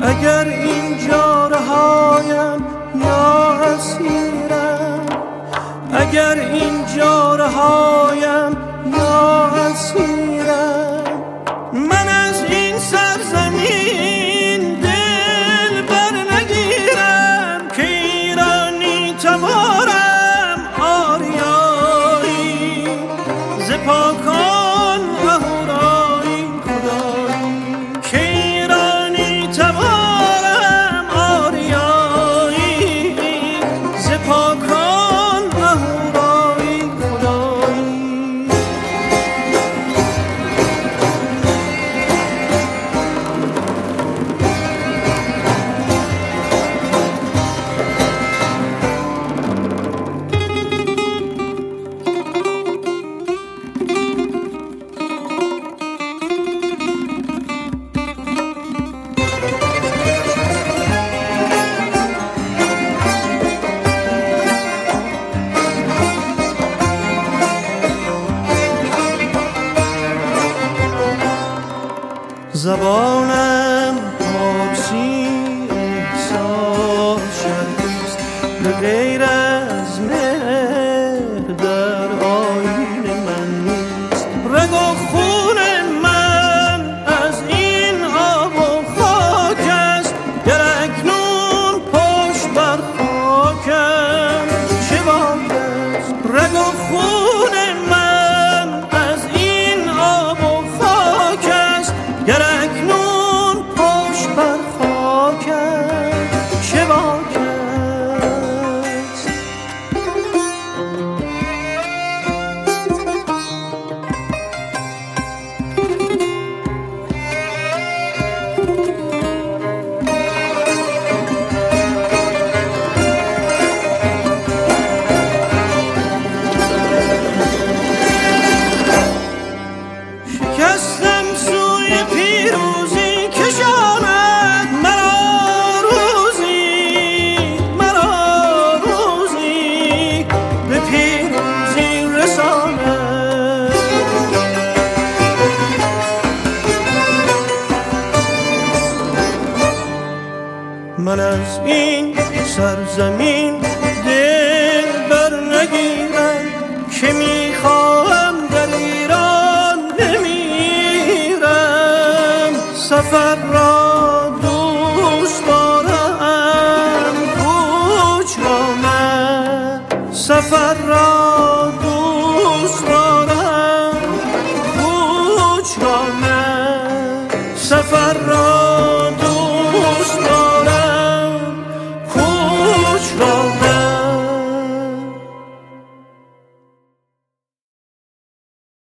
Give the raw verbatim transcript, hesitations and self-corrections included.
اگر اینجا رهایم یا اسیرم، اگر اینجا رهایم یا اسیرم، من از این سرزمین دل بر نگیرم که ایرانی تبارم آریایی ز پاکان اهورایی خدایی که ایرانی تبارم آریایی ز پاکان اهورایی خدایی. زبانم پارسی احساس شدیست، به غیر از مهر در آیین من نیست. رگ و خون من از این آب و خاک است، گر اکنون پشت بر خاکم چه باک است. رگ و خون من از این آب و خاک است، گر اکنون پشت بر خاکم چه باک است. شکستم سوی پیروزی کشاند مرا روزی، مرا روزی به پیروزی رساند. من از این سرزمین دل بر نگیرم که میخواهم در ایران بمیرم. سفر را دوست دارم کوچ را نه، سفر را